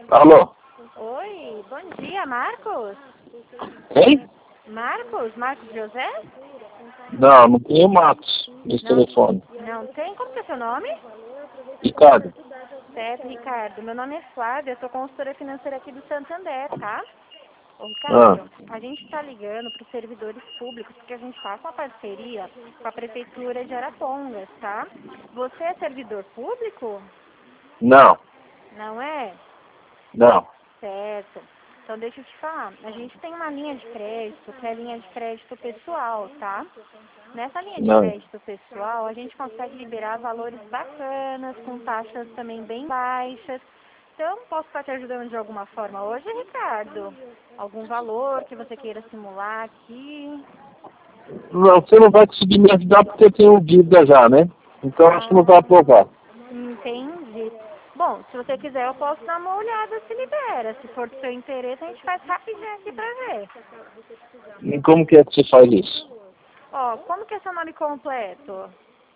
Alô? Oi, bom dia, Marcos? Quem? Marcos José? Não tenho Matos nesse telefone. Não tem? Como que é seu nome? Ricardo. Certo, Ricardo. Meu nome é Flávia, eu sou consultora financeira aqui do Santander, tá? Ô, Ah, Ricardo, a gente está ligando para os servidores públicos porque a gente está com uma parceria com a Prefeitura de Arapongas, tá? Você é servidor público? não. Não é? Certo. Então deixa eu te falar, a gente tem uma linha de crédito, que é a linha de crédito pessoal, tá? Nessa linha de Não. crédito pessoal, a gente consegue liberar valores bacanas, com taxas também bem baixas. Então, posso estar te ajudando de alguma forma hoje, Ricardo? Algum valor que você queira simular aqui? Não, você não vai conseguir me ajudar porque eu tenho dívida já, né? Então acho que não vai Ah, aprovar. entendi. Bom, se você quiser, eu posso dar uma olhada se libera. Se for do seu interesse, a gente faz rapidinho aqui pra ver. E como que é que você faz isso? Ó, como que é seu nome completo?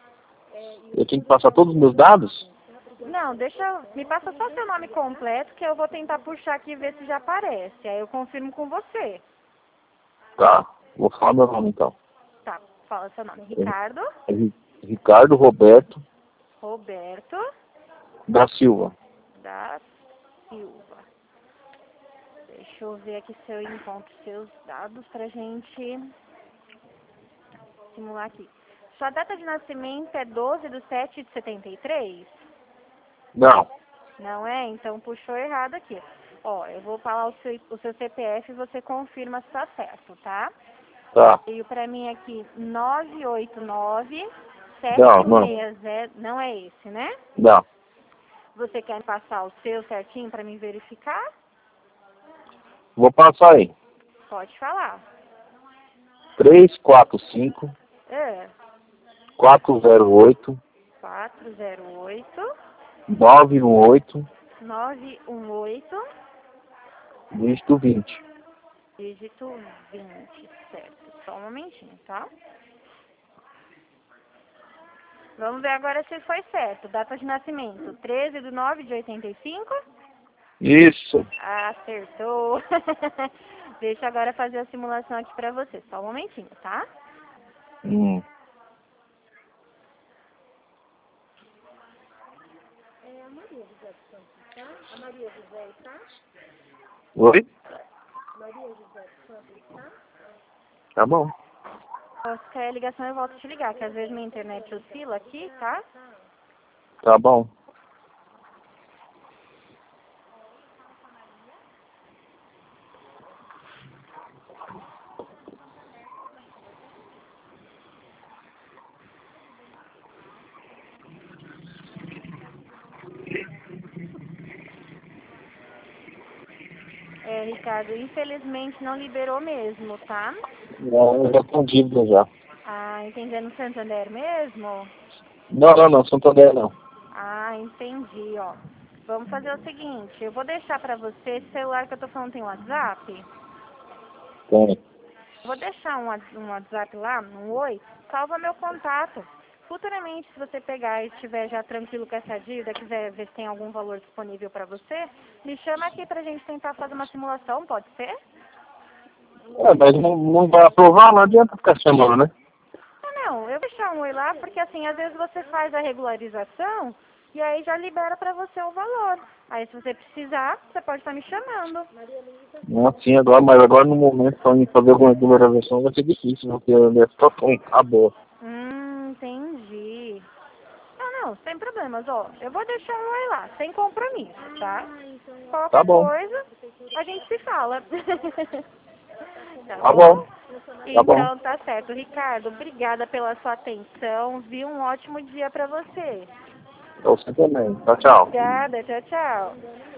Eu tenho que passar todos os meus dados? Não, me passa só seu nome completo que eu vou tentar puxar aqui e ver se já aparece. Aí eu confirmo com você. Tá, vou falar meu nome então. Tá, fala seu nome. Ricardo, Ricardo Roberto Roberto da Silva. da Silva. Deixa eu ver aqui se eu encontro seus dados pra gente simular aqui. Sua data de nascimento é 12/7/73? Não, Não é? Então puxou errado aqui. Ó, eu vou falar o seu CPF e você confirma se tá certo, tá? tá. Veio pra mim aqui 989 Não. 760. Não é esse, né? Não. Você quer me passar o seu certinho pra mim verificar? Vou passar aí. Pode falar. 345 É, 408 408 918 918 dígito 20. dígito 20, certo. Só um momentinho, tá? Vamos ver agora se foi certo. Data de nascimento, 13/9/85? Isso. Acertou. Deixa eu agora fazer a simulação aqui pra você. Só um momentinho, tá? Hum. Oi? Tá bom. Se cair a ligação, eu volto a te ligar, que às vezes minha internet oscila aqui, tá? Tá bom. É, Ricardo, infelizmente não liberou mesmo, tá? Não, eu já tô dívida já. Ah, entendendo Santander mesmo? Não, Santander não. Ah, entendi, ó. Vamos fazer o seguinte, eu vou deixar pra você, esse celular que eu tô falando tem WhatsApp? Tem. Vou deixar um WhatsApp lá, um oi, salva meu contato. Futuramente, se você pegar e estiver já tranquilo com essa dívida, quiser ver se tem algum valor disponível para você, me chama aqui pra gente tentar fazer uma simulação, pode ser? Mas não vai aprovar, não adianta ficar chamando, né? Ah, não, eu vou deixar um oi lá, porque assim, às vezes você faz a regularização e aí já libera pra você o valor. Aí se você precisar, você pode estar me chamando. Não assim agora, mas agora no momento, para mim fazer alguma numeração vai ser difícil, porque a minha situação tá boa. Entendi. Não, sem problemas, ó. Eu vou deixar um oi lá, sem compromisso, tá? Tá Qualquer bom. coisa, a gente se fala. Tá Tá bom? bom. Tá bom. Então tá certo. Ricardo, obrigada pela sua atenção. Vi um ótimo dia pra você. Pra você também. Tchau, tchau. Obrigada, tchau, tchau.